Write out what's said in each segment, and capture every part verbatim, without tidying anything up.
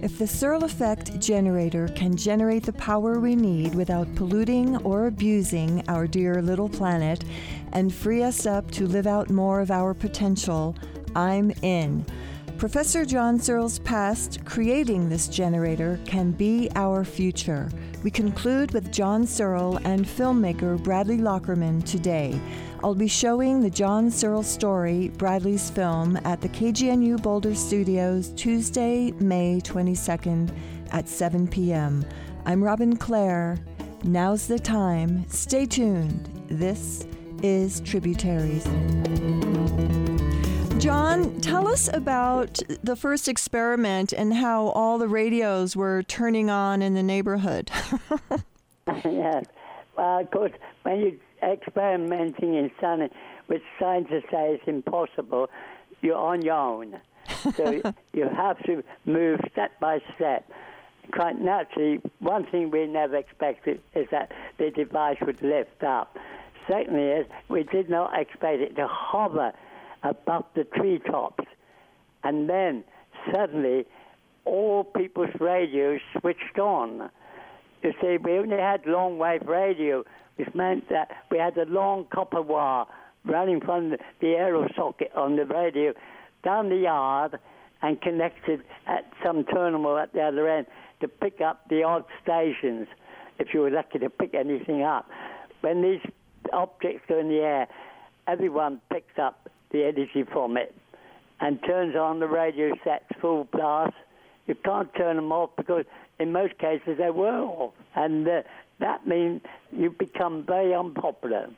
If the Searle Effect generator can generate the power we need without polluting or abusing our dear little planet and free us up to live out more of our potential, I'm in. Professor John Searle's past creating this generator can be our future. We conclude with John Searle and filmmaker Bradley Lockerman today. I'll be showing the John Searle story, Bradley's film, at the K G N U Boulder Studios Tuesday, May twenty-second at seven p.m. I'm Robin Clare. Now's the time. Stay tuned. This is Tributaries. John, tell us about the first experiment and how all the radios were turning on in the neighborhood. Yes. Well, of course, when you're experimenting in something which scientists say is impossible, you're on your own. So you have to move step by step. Quite naturally, one thing we never expected is that the device would lift up. Secondly, is we did not expect it to hover above the treetops. And then, suddenly, all people's radios switched on. You see, we only had long-wave radio, which meant that we had a long copper wire running from the, the aero socket on the radio down the yard and connected at some terminal at the other end to pick up the odd stations, if you were lucky to pick anything up. When these objects go in the air, everyone picks up the energy from it and turns on the radio sets full blast. You can't turn them off because in most cases they were off. And uh, that means you become very unpopular.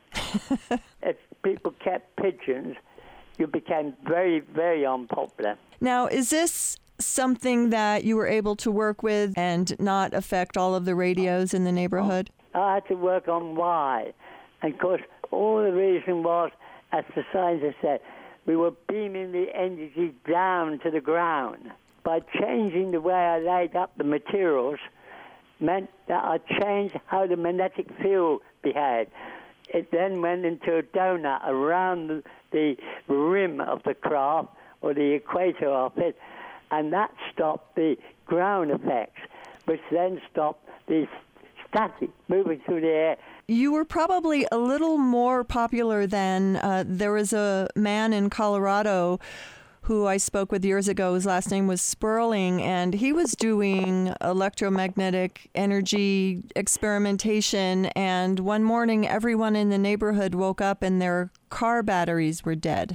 If people kept pigeons, you became very, very unpopular. Now, is this something that you were able to work with and not affect all of the radios in the neighborhood? I had to work on why. And of course, all the reason was, as the scientists said, we were beaming the energy down to the ground. By changing the way I laid up the materials meant that I changed how the magnetic field behaved. It then went into a donut around the rim of the craft, or the equator of it, and that stopped the ground effects, which then stopped the static moving through the air. You were probably a little more popular than uh, there was a man in Colorado who I spoke with years ago. His last name was Sperling, and he was doing electromagnetic energy experimentation, and one morning everyone in the neighborhood woke up and their car batteries were dead.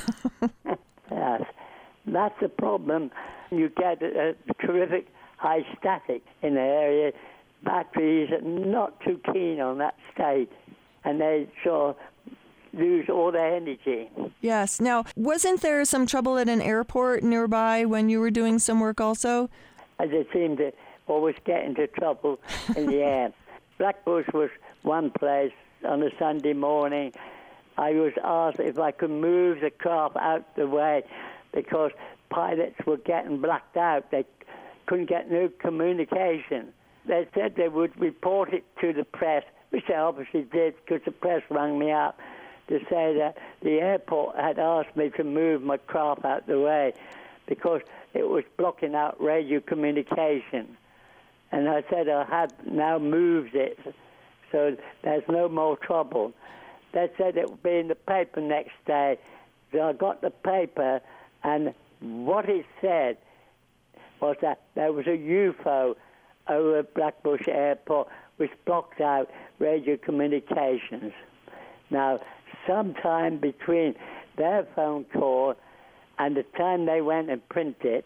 Yes, that's the problem. You get a, a terrific high static in the area. Batteries are not too keen on that state, and they sort of lose all their energy. Yes. Now, wasn't there some trouble at an airport nearby when you were doing some work also? As they seem to always get into trouble in the air. Blackbush was one place on a Sunday morning. I was asked if I could move the craft out the way because pilots were getting blacked out. They couldn't get no communication. They said they would report it to the press, which they obviously did because the press rang me up to say that the airport had asked me to move my craft out the way because it was blocking out radio communication. And I said I had now moved it, so there's no more trouble. They said it would be in the paper next day. So I got the paper, and what it said was that there was a U F O over Blackbush Airport which blocked out radio communications. Now, sometime between their phone call and the time they went and printed it,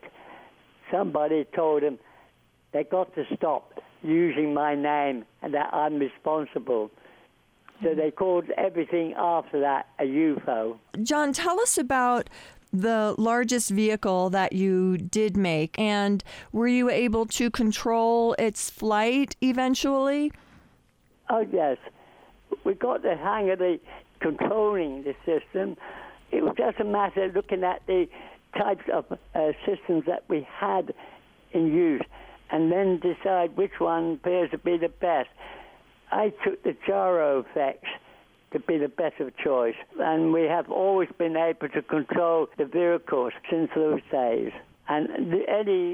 somebody told them they got to stop using my name and that I'm responsible. So they called everything after that a U F O. John, tell us about the largest vehicle that you did make, and were you able to control its flight eventually? Oh, yes. We got the hang of the controlling the system. It was just a matter of looking at the types of uh, systems that we had in use and then decide which one appears to be the best. I took the gyro effects to be the better choice, and we have always been able to control the vehicles since those days. And the, any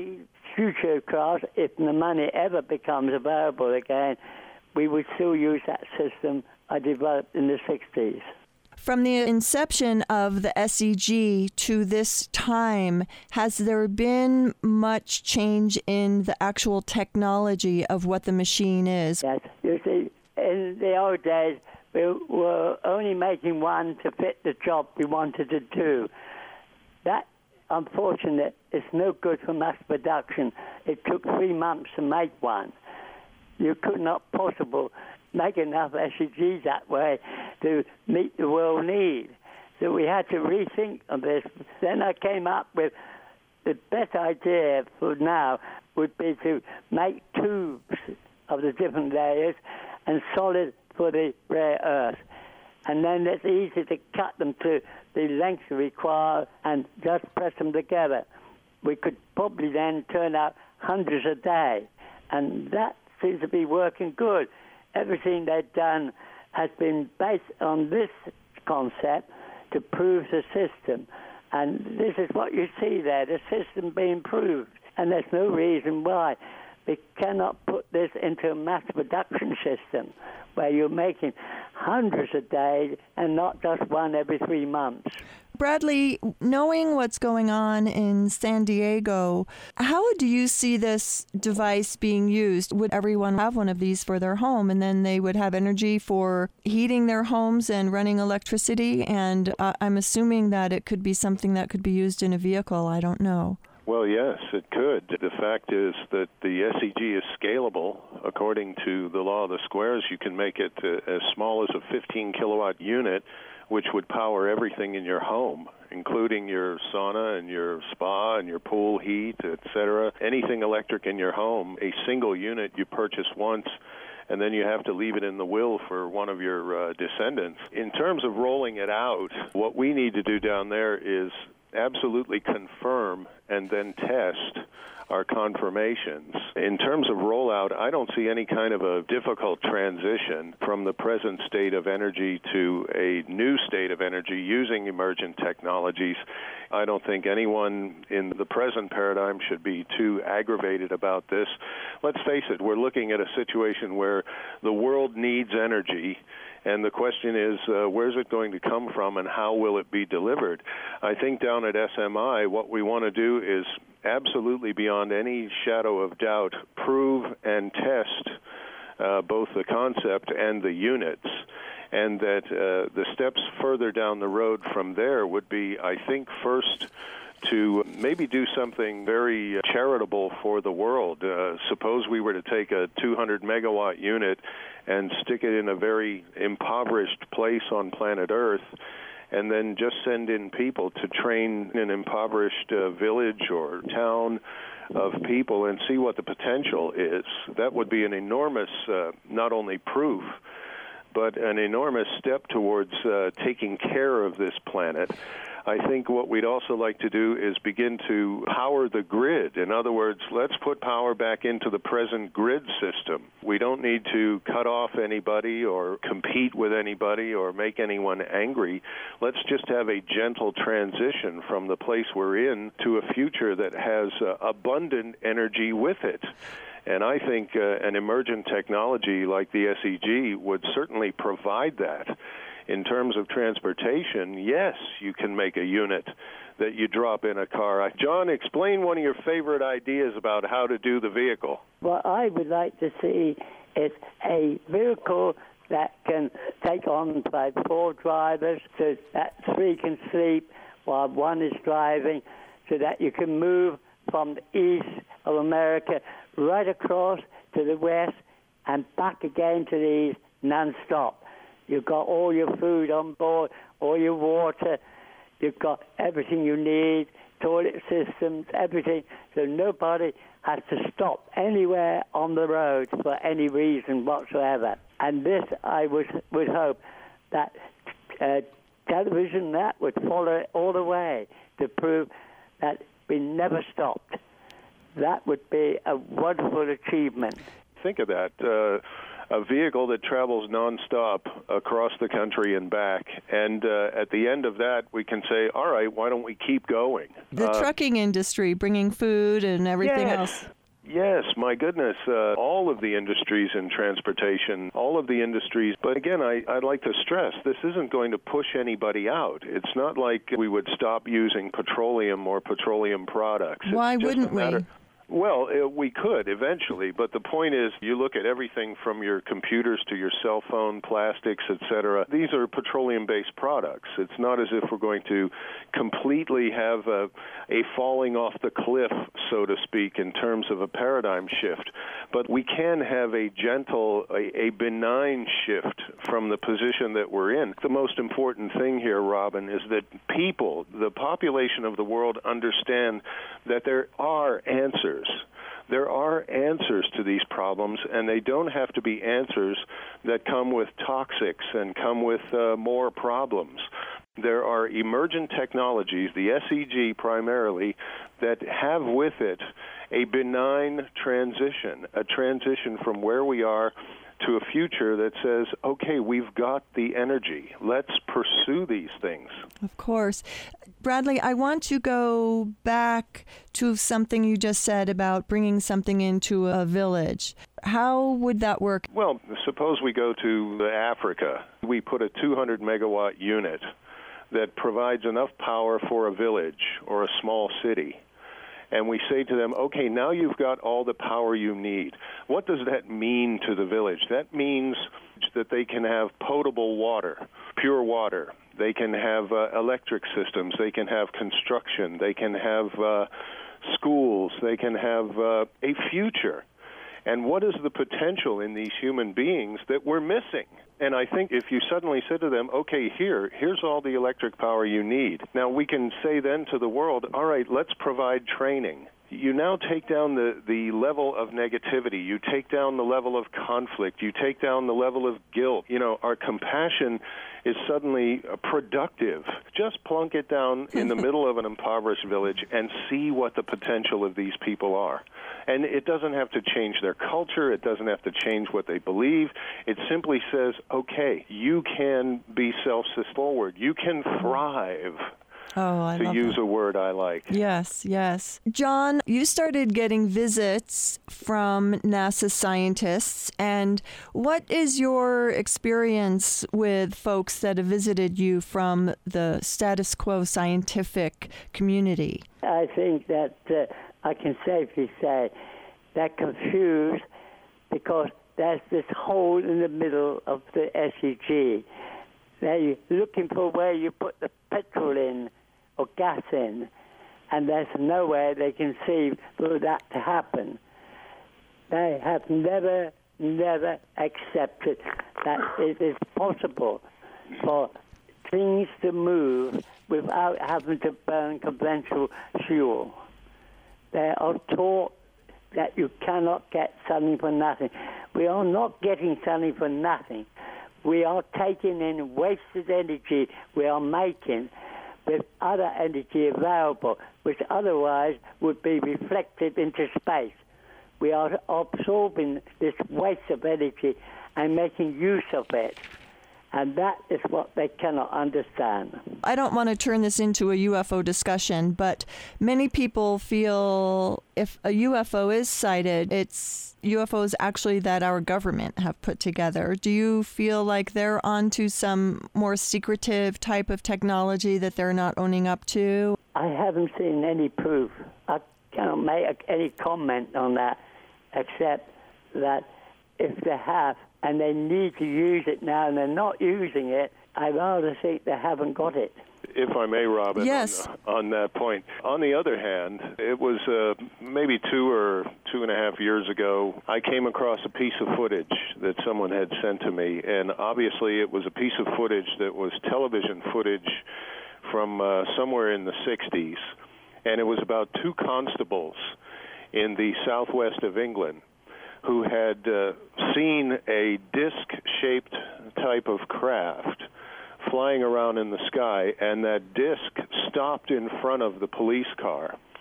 future cars, if the money ever becomes available again, we would still use that system I developed in the sixties. From the inception of the S E G to this time, has there been much change in the actual technology of what the machine is? Yes. You see, in the old days, we were only making one to fit the job we wanted to do. That, unfortunately, is no good for mass production. It took three months to make one. You could not possibly make enough S E Gs that way to meet the world need. So we had to rethink on this. Then I came up with the best idea for now would be to make tubes of the different layers and solid for the rare earth. And then it's easy to cut them to the length required and just press them together. We could probably then turn out hundreds a day. And that seems to be working good. Everything they've done has been based on this concept to prove the system. And this is what you see there, the system being proved. And there's no reason why we cannot put this into a mass production system where you're making hundreds a day and not just one every three months. Bradley, knowing what's going on in San Diego, how do you see this device being used? Would everyone have one of these for their home, and then they would have energy for heating their homes and running electricity? And uh, I'm assuming that it could be something that could be used in a vehicle. I don't know. Well, yes, it could. The fact is that the S E G is scalable. According to the law of the squares, you can make it uh, as small as a fifteen kilowatt unit, which would power everything in your home, including your sauna and your spa and your pool heat, et cetera. Anything electric in your home, a single unit you purchase once, and then you have to leave it in the will for one of your uh, descendants. In terms of rolling it out, what we need to do down there is absolutely confirm and then test our confirmations. In terms of rollout, I don't see any kind of a difficult transition from the present state of energy to a new state of energy using emergent technologies. I don't think anyone in the present paradigm should be too aggravated about this. Let's face it, we're looking at a situation where the world needs energy, and the question is, uh, where's it going to come from and how will it be delivered? I think down at S M I, what we want to do is absolutely beyond any shadow of doubt prove and test uh, both the concept and the units. And that uh, the steps further down the road from there would be, I think, first to maybe do something very charitable for the world. Uh, suppose we were to take a two hundred megawatt unit and stick it in a very impoverished place on planet Earth, and then just send in people to train an impoverished uh, village or town of people and see what the potential is. That would be an enormous, uh, not only proof, but an enormous step towards uh, taking care of this planet. I think what we'd also like to do is begin to power the grid. In other words, let's put power back into the present grid system. We don't need to cut off anybody or compete with anybody or make anyone angry. Let's just have a gentle transition from the place we're in to a future that has uh, abundant energy with it. And I think uh, an emergent technology like the S E G would certainly provide that. In terms of transportation, yes, you can make a unit that you drop in a car. John, explain one of your favorite ideas about how to do the vehicle. What I would like to see is a vehicle that can take on by four drivers so that three can sleep while one is driving, so that you can move from the east of America right across to the west and back again to the east non-stop. You've got all your food on board, all your water. You've got everything you need, toilet systems, everything. So nobody has to stop anywhere on the road for any reason whatsoever. And this, I would, would hope that uh, television, that would follow it all the way to prove that we never stopped. That would be a wonderful achievement. Think of that. Uh, a vehicle that travels nonstop across the country and back. And uh, at the end of that, we can say, all right, why don't we keep going? The uh, trucking industry, bringing food and everything yes. else. Yes, my goodness, uh, all of the industries in transportation, all of the industries. But again, I, I'd like to stress, this isn't going to push anybody out. It's not like we would stop using petroleum or petroleum products. Why It's just wouldn't a matter- we? Well, uh, we could eventually, but the point is you look at everything from your computers to your cell phone, plastics, et cetera. These are petroleum-based products. It's not as if we're going to completely have a, a falling off the cliff, so to speak, in terms of a paradigm shift. But we can have a gentle, a, a benign shift from the position that we're in. The most important thing here, Robin, is that people, the population of the world, understand that there are answers. There are answers to these problems, and they don't have to be answers that come with toxics and come with uh, more problems. There are emergent technologies, the S E G primarily, that have with it a benign transition, a transition from where we are to a future that says, okay, we've got the energy. Let's pursue these things. Of course. Bradley, I want to go back to something you just said about bringing something into a village. How would that work? Well, suppose we go to Africa. We put a two hundred megawatt unit that provides enough power for a village or a small city. And we say to them, okay, now you've got all the power you need. What does that mean to the village? That means that they can have potable water, pure water. They can have uh, electric systems. They can have construction. They can have uh, schools. They can have uh, a future. And what is the potential in these human beings that we're missing? And I think if you suddenly said to them, okay, here, here's all the electric power you need. Now we can say then to the world, all right, let's provide training. You now take down the, the level of negativity. You take down the level of conflict. You take down the level of guilt. You know, our compassion is suddenly productive. Just plunk it down in the middle of an impoverished village and see what the potential of these people are. And it doesn't have to change their culture. It doesn't have to change what they believe. It simply says, okay, you can be self-sustaining forward. You can thrive. Oh, I to love use that. a word I like. Yes, yes. John, you started getting visits from NASA scientists, and what is your experience with folks that have visited you from the status quo scientific community? I think that uh, I can safely say they're confused because there's this hole in the middle of the S E G. They're looking for where you put the petrol in or gas in, and there's no way they can see for that to happen. They have never, never accepted that it is possible for things to move without having to burn conventional fuel. They are taught that you cannot get something for nothing. We are not getting something for nothing. We are taking in wasted energy we are making with other energy available, which otherwise would be reflected into space. We are absorbing this waste of energy and making use of it. And that is what they cannot understand. I don't want to turn this into a U F O discussion, but many people feel if a U F O is sighted, it's U F Os actually that our government have put together. Do you feel like they're onto some more secretive type of technology that they're not owning up to? I haven't seen any proof. I cannot make any comment on that, except that if they have, and they need to use it now, and they're not using it, I rather think they haven't got it. If I may, Robin, yes. on, on that point. On the other hand, it was uh, maybe two or two and a half years ago, I came across a piece of footage that someone had sent to me, and obviously it was a piece of footage that was television footage from uh, somewhere in the sixties, and it was about two constables in the southwest of England who had uh, seen a disc-shaped type of craft flying around in the sky, and that disc stopped in front of the police car.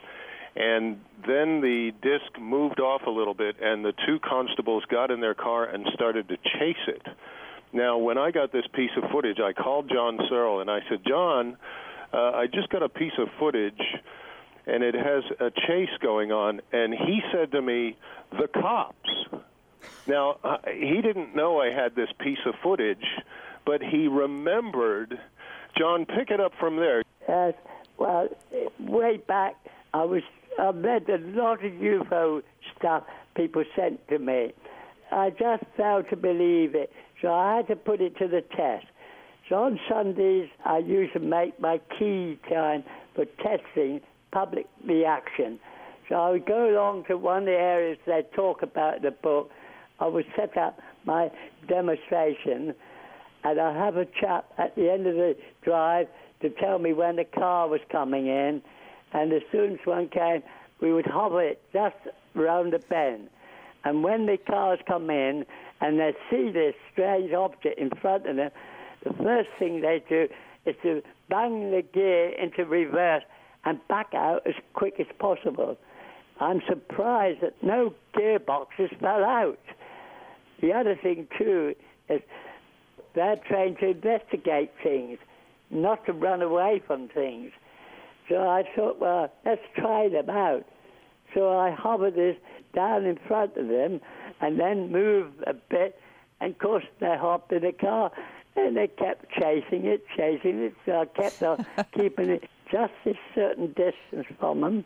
And then the disc moved off a little bit, and the two constables got in their car and started to chase it. Now, when I got this piece of footage, I called John Searle, and I said, John, uh, I just got a piece of footage, and it has a chase going on. And he said to me, the cops. Now, uh, he didn't know I had this piece of footage, but he remembered. John, pick it up from there. Yes, well, way back, I was I read a lot of U F O stuff people sent to me. I just failed to believe it, so I had to put it to the test. So on Sundays, I used to make my key time for testing public reaction. So I would go along to one of the areas they talk about in the book. I would set up my demonstration, and I'd have a chap at the end of the drive to tell me when the car was coming in. And as soon as one came, we would hover it just around the bend. And when the cars come in and they see this strange object in front of them, the first thing they do is to bang the gear into reverse and back out as quick as possible. I'm surprised that no gearboxes fell out. The other thing, too, is they're trained to investigate things, not to run away from things. So I thought, well, let's try them out. So I hovered this down in front of them and then moved a bit. And, of course, they hopped in the car and they kept chasing it, chasing it. So I kept on keeping it just a certain distance from them.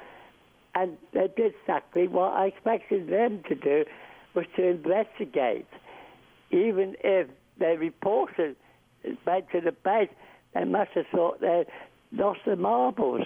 And they did exactly what I expected them to do, was to investigate. Even if they reported back to the base, they must have thought they'd lost the marbles.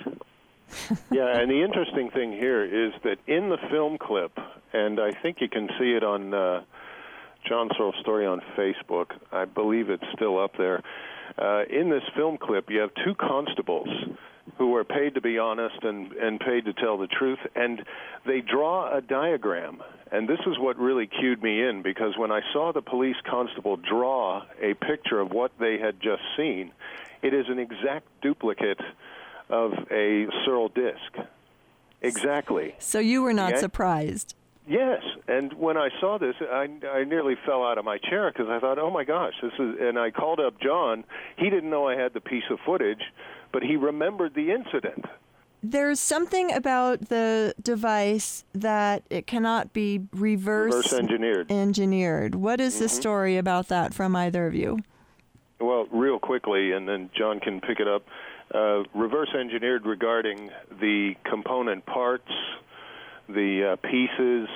Yeah, and the interesting thing here is that in the film clip, and I think you can see it on uh, John Searle's story on Facebook, I believe it's still up there. Uh, in this film clip, you have two constables who are paid to be honest and, and paid to tell the truth, and they draw a diagram. And this is what really cued me in, because when I saw the police constable draw a picture of what they had just seen, it is an exact duplicate of a Searle disc. Exactly. So you were not yeah? surprised? Yes, and when I saw this, I, I nearly fell out of my chair because I thought, oh my gosh, this is, and I called up John. He didn't know I had the piece of footage, but he remembered the incident. There's something about the device that it cannot be reverse, reverse engineered. engineered. What is mm-hmm. the story about that from either of you? Well, real quickly, and then John can pick it up. Uh, reverse engineered regarding the component parts, the uh, pieces,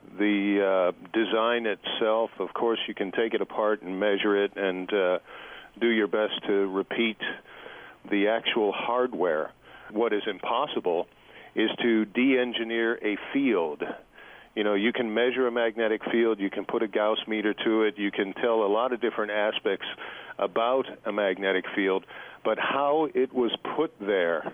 the uh, design itself. Of course, you can take it apart and measure it and uh, do your best to repeat the actual hardware. What is impossible is to de-engineer a field. You know, you can measure a magnetic field, you can put a Gauss meter to it, you can tell a lot of different aspects about a magnetic field, but how it was put there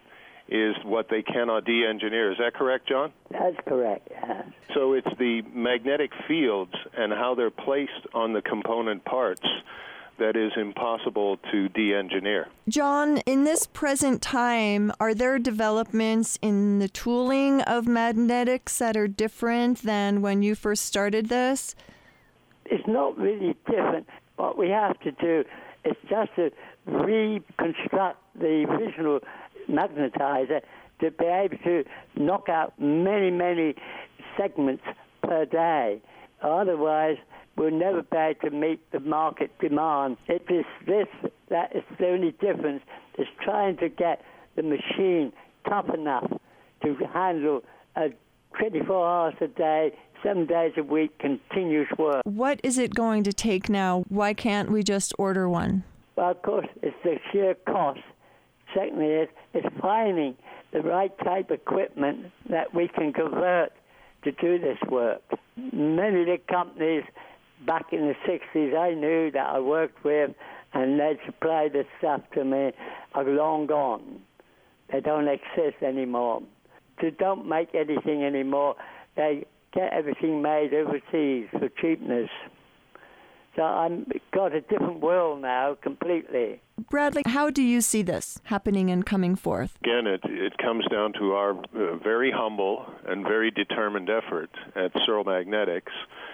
is what they cannot de-engineer. Is that correct, John? That's correct, yes. So it's the magnetic fields and how they're placed on the component parts that is impossible to de-engineer. John, in this present time, are there developments in the tooling of magnetics that are different than when you first started this? It's not really different. What we have to do is just to reconstruct the original magnetizer to be able to knock out many, many segments per day. Otherwise, we'll never be able to meet the market demand. It is this that is the only difference, is trying to get the machine tough enough to handle a twenty-four hours a day, seven days a week, continuous work. What is it going to take now? Why can't we just order one? Well, of course, it's the sheer cost. Secondly, it's, it's finding the right type of equipment that we can convert to do this work. Many of the companies back in the sixties I knew that I worked with and they'd supply this stuff to me are long gone. They don't exist anymore. They don't make anything anymore. They get everything made overseas for cheapness. So I'm got a different world now completely. Bradley, how do you see this happening and coming forth? Again, it, it comes down to our uh, very humble and very determined effort at Searle Magnetics.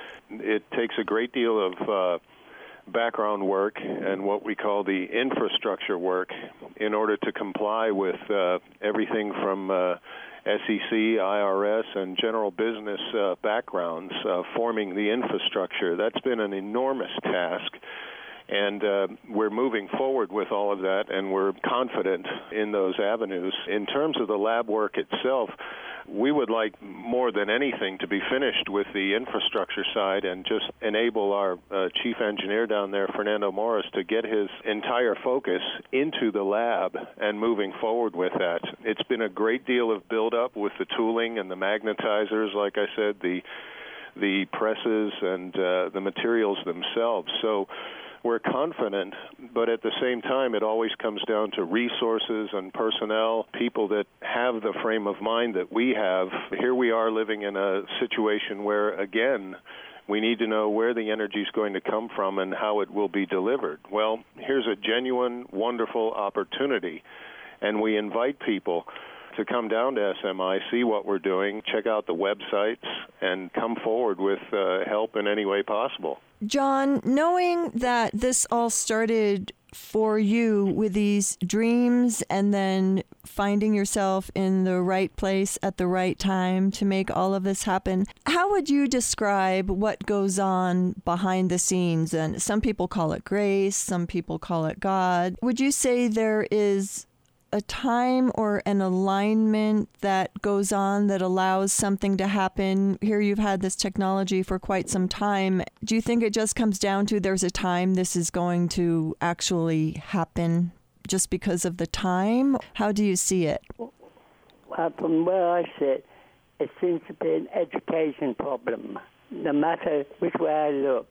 It takes a great deal of uh, background work and what we call the infrastructure work in order to comply with uh, everything from uh, S E C, I R S, and general business uh, backgrounds uh, forming the infrastructure. That's been an enormous task, and uh, we're moving forward with all of that, and we're confident in those avenues. In terms of the lab work itself, we would like more than anything to be finished with the infrastructure side and just enable our uh, chief engineer down there, Fernando Morris, to get his entire focus into the lab and moving forward with that. It's been a great deal of build-up with the tooling and the magnetizers, like I said, the the presses and uh, the materials themselves. So we're confident, but at the same time, it always comes down to resources and personnel, people that have the frame of mind that we have. Here we are living in a situation where, again, we need to know where the energy is going to come from and how it will be delivered. Well, here's a genuine, wonderful opportunity, and we invite people to come down to S M I, see what we're doing, check out the websites, and come forward with uh, help in any way possible. John, knowing that this all started for you with these dreams and then finding yourself in the right place at the right time to make all of this happen, how would you describe what goes on behind the scenes? And some people call it grace, some people call it God. Would you say there is a time or an alignment that goes on that allows something to happen? Here you've had this technology for quite some time. Do you think it just comes down to there's a time this is going to actually happen just because of the time? How do you see it? Well, from where I sit, it seems to be an education problem. No matter which way I look,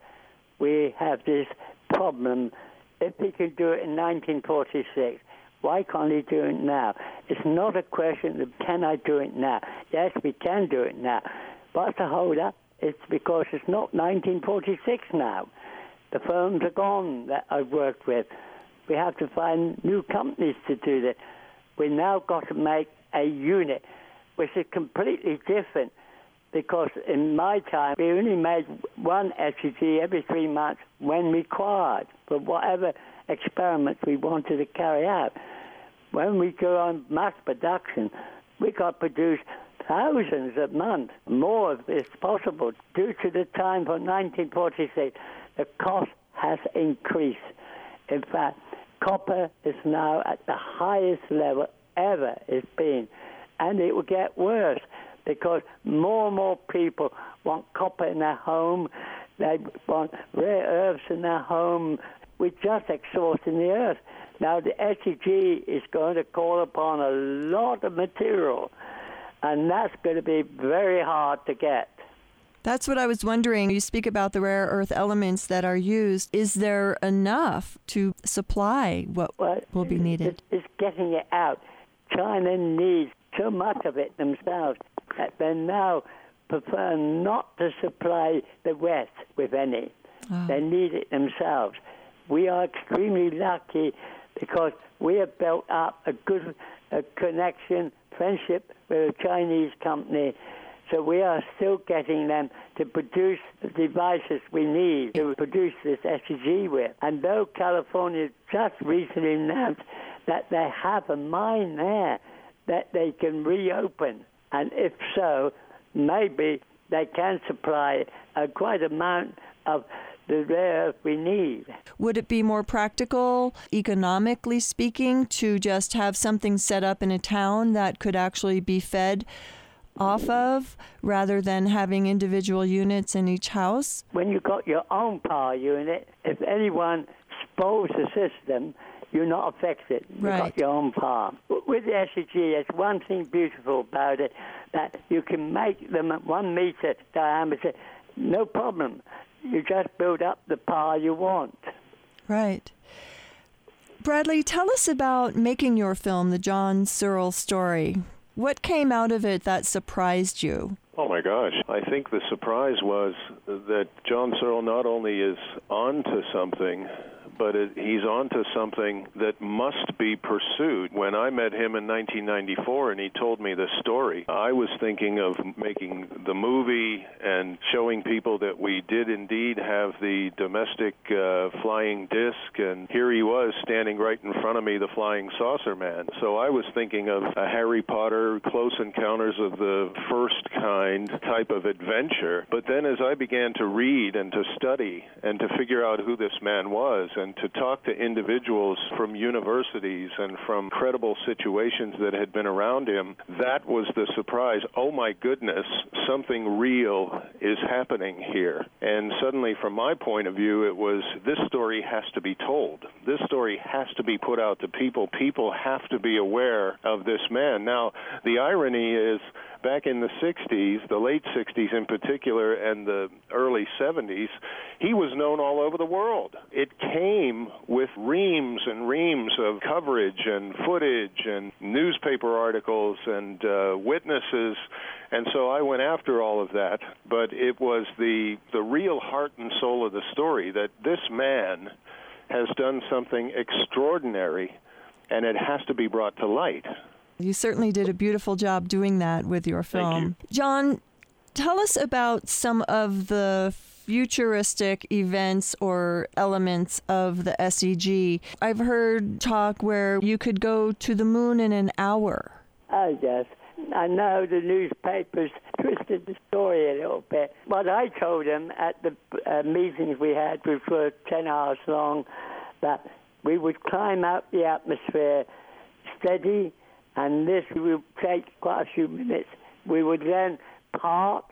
we have this problem. If we could do it in nineteen forty-six, why can't he do it now? It's not a question of can I do it now. Yes, we can do it now. What's the hold up? It's because it's not nineteen forty-six now. The firms are gone that I've worked with. We have to find new companies to do that. We've now got to make a unit, which is completely different, because in my time, we only made one S E G every three months when required for whatever experiments we wanted to carry out. When we go on mass production, we got to produce thousands a month, more if it's possible. Due to the time from nineteen forty-six, the cost has increased. In fact, copper is now at the highest level ever it's been, and it will get worse because more and more people want copper in their home, they want rare earths in their home. We're just exhausting the earth. Now, the S E G is going to call upon a lot of material, and that's going to be very hard to get. That's what I was wondering. You speak about the rare earth elements that are used. Is there enough to supply what well, will be needed? It's getting it out. China needs so much of it themselves that they now prefer not to supply the West with any. Oh. They need it themselves. We are extremely lucky because we have built up a good a connection, friendship with a Chinese company. So we are still getting them to produce the devices we need to produce this S E G with. And though California just recently announced that they have a mine there that they can reopen, and if so, maybe they can supply a quite amount of the rare earth we need. Would it be more practical, economically speaking, to just have something set up in a town that could actually be fed off of, rather than having individual units in each house? When you've got your own power unit, if anyone spoils the system, you're not affected. You've right. got your own power. With the S E G, there's one thing beautiful about it, that you can make them at one meter diameter, no problem. You just build up the power you want. Right. Bradley, tell us about making your film, The John Searle Story. What came out of it that surprised you? Oh, my gosh. I think the surprise was that John Searle not only is onto something, but it, he's onto something that must be pursued. When I met him in nineteen ninety-four and he told me this story, I was thinking of making the movie and showing people that we did indeed have the domestic uh, flying disc, and here he was standing right in front of me, the flying saucer man. So I was thinking of a Harry Potter, Close Encounters of the First Kind type of adventure. But then as I began to read and to study and to figure out who this man was and to talk to individuals from universities and from credible situations that had been around him, that was the surprise. Oh, my goodness, something real is happening here. And suddenly, from my point of view, it was, this story has to be told. This story has to be put out to people. People have to be aware of this man. Now, the irony is, back in the sixties, the late sixties in particular, and the early seventies, he was known all over the world. It came with reams and reams of coverage and footage and newspaper articles and uh, witnesses, and so I went after all of that. But it was the the real heart and soul of the story, that this man has done something extraordinary, and it has to be brought to light. You certainly did a beautiful job doing that with your film. Thank you. John, tell us about some of the futuristic events or elements of the S E G. I've heard talk where you could go to the moon in an hour. Oh, yes. I know the newspapers twisted the story a little bit. What I told them at the uh, meetings we had, which were ten hours long, that we would climb out the atmosphere steady, and this would take quite a few minutes. We would then park,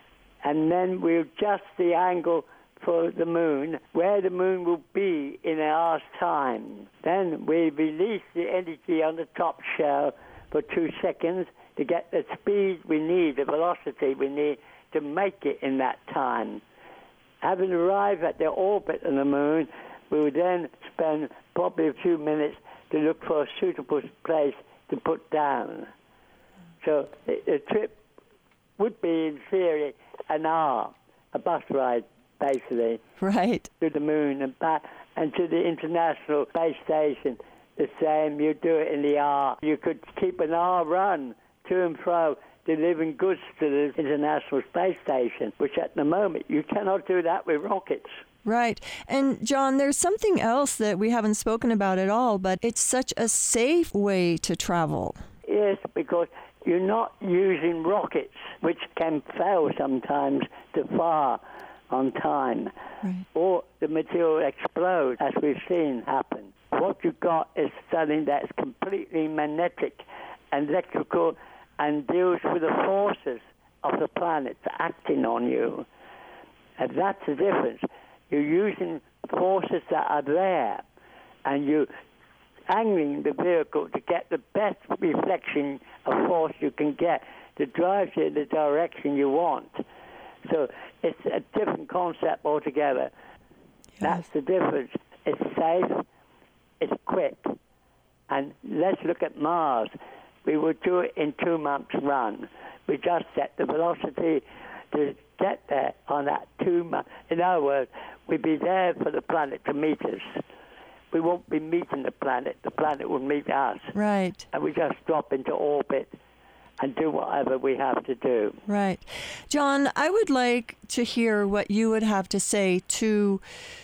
and then we would adjust the angle for the moon, where the moon will be in an hour's time. Then we release the energy on the top shell for two seconds to get the speed we need, the velocity we need to make it in that time. Having arrived at the orbit of the moon, we would then spend probably a few minutes to look for a suitable place to put down. So the, the trip would be, in theory, an hour, a bus ride, basically, right, to the moon and back, and to the International Space Station. The same, you do it in the hour. You could keep an hour run to and fro, delivering goods to the International Space Station, which at the moment you cannot do that with rockets. Right. And John, there's something else that we haven't spoken about at all, but it's such a safe way to travel. Yes, because you're not using rockets, which can fail sometimes to fire on time, right, or the material explodes, as we've seen happen. What you've got is something that's completely magnetic and electrical and deals with the forces of the planet acting on you. And that's the difference. You're using forces that are there, and you're angling the vehicle to get the best reflection of force you can get to drive you in the direction you want. So it's a different concept altogether. Yes. That's the difference. It's safe, it's quick. And let's look at Mars. We would do it in two months run. We just set the velocity to get there on that two months. In other words, we'd be there for the planet to meet us. We won't be meeting the planet. The planet will meet us. Right. And we just drop into orbit and do whatever we have to do. Right. John, I would like to hear what you would have to say to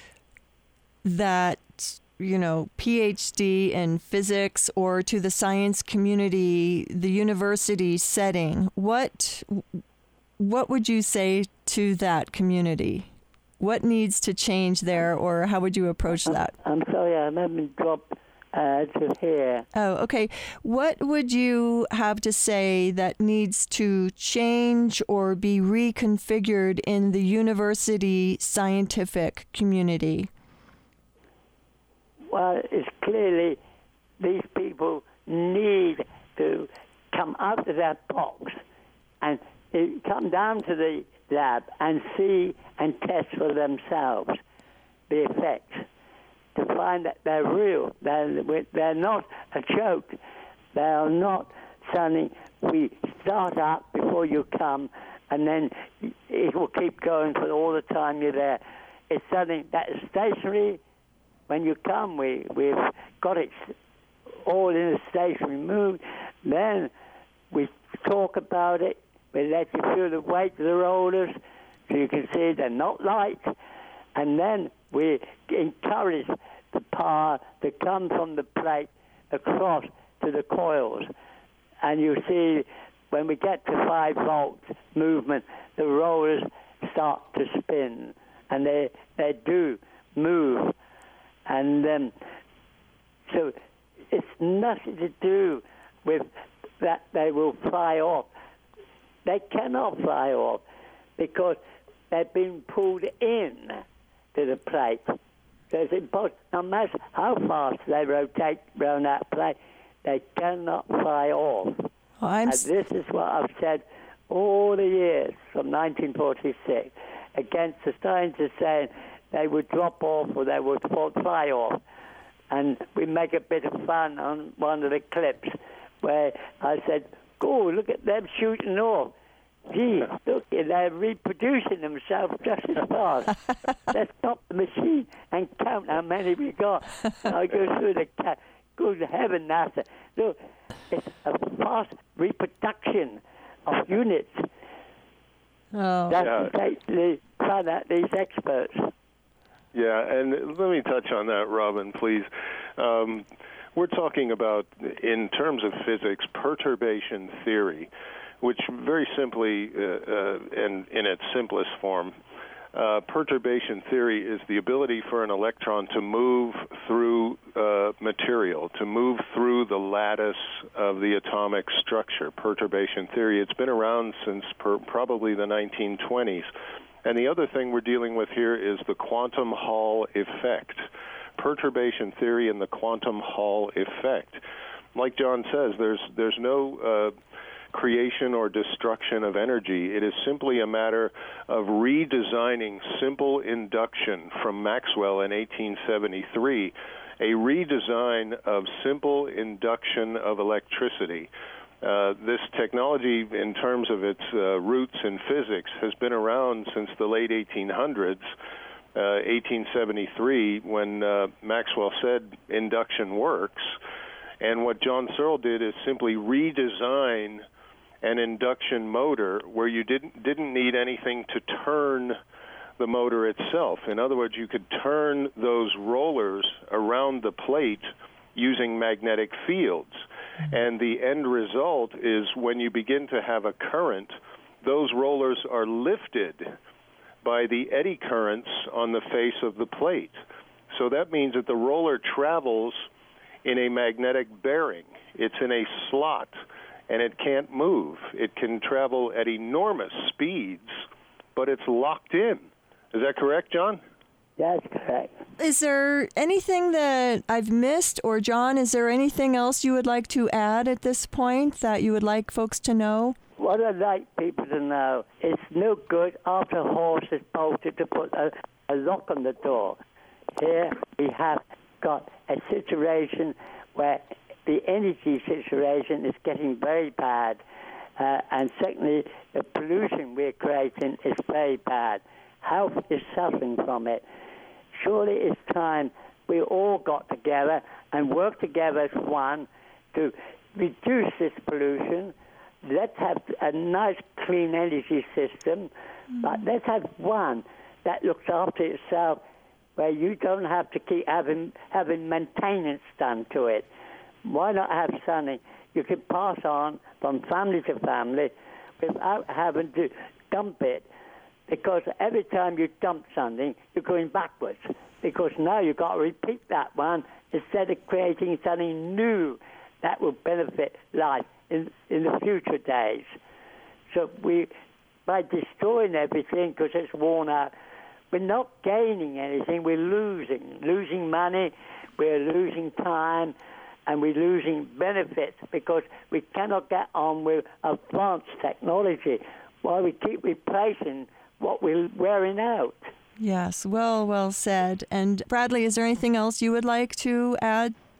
that, you know, P H D in physics, or to the science community, the university setting. What what would you say to that community? What needs to change there, or how would you approach that? I'm sorry, I haven't dropped uh, to here. Oh, okay. What would you have to say that needs to change or be reconfigured in the university scientific community? Well, it's clearly these people need to come out of that box and come down to the lab and see and test for themselves the effects, to find that they're real, they're, they're not a joke, they are not something we start up before you come and then it will keep going for all the time you're there. It's something that is stationary. When you come, we, we've got it all in a stationary mood. Then we talk about it. We let you feel the weight of the rollers so you can see they're not light. And then we encourage the power to come from the plate across to the coils. And you see, when we get to five volt movement, the rollers start to spin. And they, they do move. And um, so it's nothing to do with that they will fly off. They cannot fly off because they've been pulled in to the plate. So it's impossible. No matter how fast they rotate around that plate, they cannot fly off. Well, I'm and this is what I've said all the years from nineteen forty-six against the scientists saying they would drop off or they would fly off. And we make a bit of fun on one of the clips where I said, "Oh, look at them shooting off. Gee, look, they're reproducing themselves just as fast. Let's stop the machine and count how many we got." And I go through the count. Good heaven, NASA. Look, it's a fast reproduction of units. Oh. That's Yeah. to take the fun at these experts. Yeah, and let me touch on that, Robin, please. Um, we're talking about, in terms of physics, perturbation theory, which very simply, uh, uh, and in its simplest form, uh, perturbation theory is the ability for an electron to move through uh, material, to move through the lattice of the atomic structure. Perturbation theory, it's been around since per- probably the nineteen twenties. And the other thing we're dealing with here is the quantum Hall effect. Perturbation theory and the quantum Hall effect. Like John says, there's there's no uh, creation or destruction of energy. It is simply a matter of redesigning simple induction from Maxwell in eighteen seventy-three, a redesign of simple induction of electricity. Uh, this technology, in terms of its uh, roots in physics, has been around since the late eighteen hundreds, uh, eighteen seventy-three, when uh, Maxwell said induction works. And what John Searle did is simply redesign an induction motor where you didn't didn't need anything to turn the motor itself. In other words, you could turn those rollers around the plate using magnetic fields. And the end result is when you begin to have a current, those rollers are lifted by the eddy currents on the face of the plate. So that means that the roller travels in a magnetic bearing. It's in a slot, and it can't move. It can travel at enormous speeds, but it's locked in. Is that correct, John? That's correct. Is there anything that I've missed, or John, is there anything else you would like to add at this point that you would like folks to know? What I'd like people to know, it's no good after a horse is bolted to put a, a lock on the door. Here we have got a situation where the energy situation is getting very bad. Uh, and secondly, the pollution we're creating is very bad. Health is suffering from it. Surely it's time we all got together and worked together as one to reduce this pollution. Let's have a nice, clean energy system, mm. but let's have one that looks after itself, where you don't have to keep having having maintenance done to it. Why not have something you can pass on from family to family without having to dump it? Because every time you dump something, you're going backwards. Because now you've got to repeat that one instead of creating something new that will benefit life in, in the future days. So we, by destroying everything because it's worn out, we're not gaining anything, we're losing. Losing money, we're losing time, and we're losing benefits because we cannot get on with advanced technology while we keep replacing what we're wearing out. Yes, well, well said. And Bradley, is there anything else you would like to add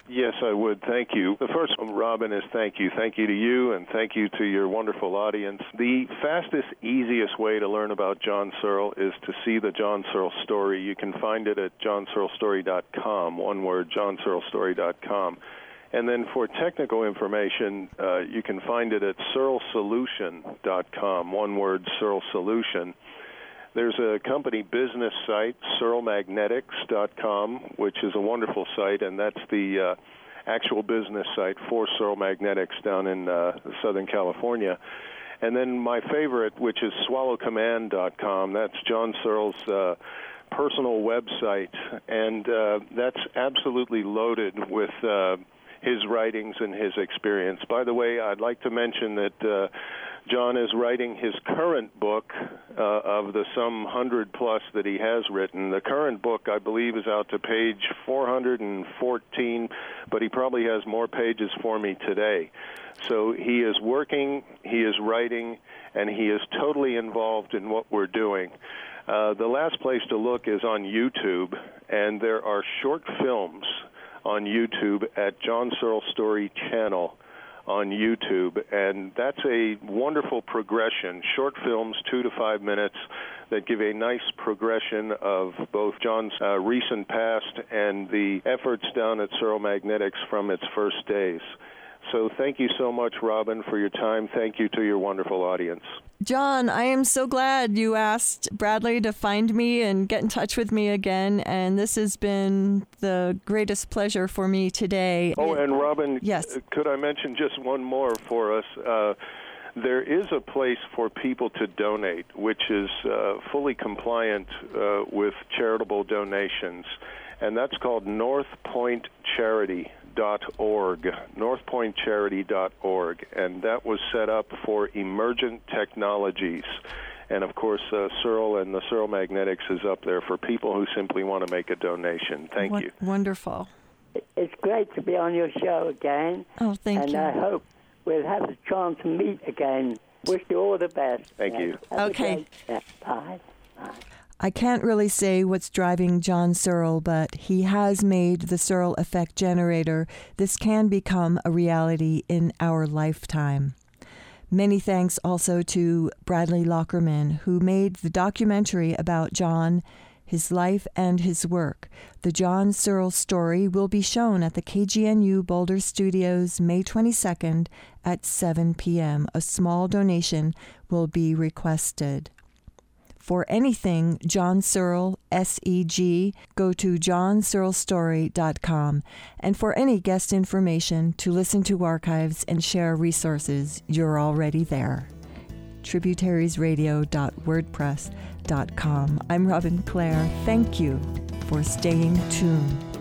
Yes, I would. Thank you. The first one, Robin, is thank you. Thank you to you, and thank you to your wonderful audience. The fastest, easiest way to learn about John Searle is to see the John Searle story. You can find it at john searle story dot com, one word, john searle story dot com. And then for technical information, uh, you can find it at searle solution dot com, one word, Searle Solution. There's a company business site, searle magnetics dot com, which is a wonderful site, and that's the uh, actual business site for Searle Magnetics down in uh, Southern California. And then my favorite, which is swallow command dot com, that's John Searle's uh, personal website, and uh, that's absolutely loaded with uh, his writings and his experience. By the way, I'd like to mention that uh, John is writing his current book uh, of the some hundred plus that he has written. The current book, I believe, is out to page four hundred fourteen, but he probably has more pages for me today. So he is working, he is writing, and he is totally involved in what we're doing. Uh, the last place to look is on YouTube, and there are short films on YouTube at John Searle Story Channel on YouTube, and that's a wonderful progression, short films, two to five minutes, that give a nice progression of both John's uh, recent past and the efforts down at Searle Magnetics from its first days. So thank you so much, Robin, for your time. Thank you to your wonderful audience. John, I am so glad you asked Bradley to find me and get in touch with me again, and this has been the greatest pleasure for me today. Oh, and Robin, yes. Could I mention just one more for us? Uh, there is a place for people to donate, which is uh, fully compliant uh, with charitable donations, and that's called North Point Charity dot org, north point charity dot org, and that was set up for emergent technologies. And of course, uh, Searle and the Searle Magnetics is up there for people who simply want to make a donation. Thank what, you. Wonderful. It's great to be on your show again. Oh, thank and you. And I hope we'll have the chance to meet again. Wish you all the best. Thank yes. you. Have Okay. Yeah. Bye. Bye. I can't really say what's driving John Searle, but he has made the Searle effect generator. This can become a reality in our lifetime. Many thanks also to Bradley Lockerman, who made the documentary about John, his life, and his work. The John Searle story will be shown at the K G N U Boulder Studios May twenty-second at seven p.m. A small donation will be requested. For anything John Searle, S E G, go to john searle story dot com. And for any guest information, to listen to archives and share resources, you're already there. tributaries radio dot wordpress dot com. I'm Robin Clare. Thank you for staying tuned.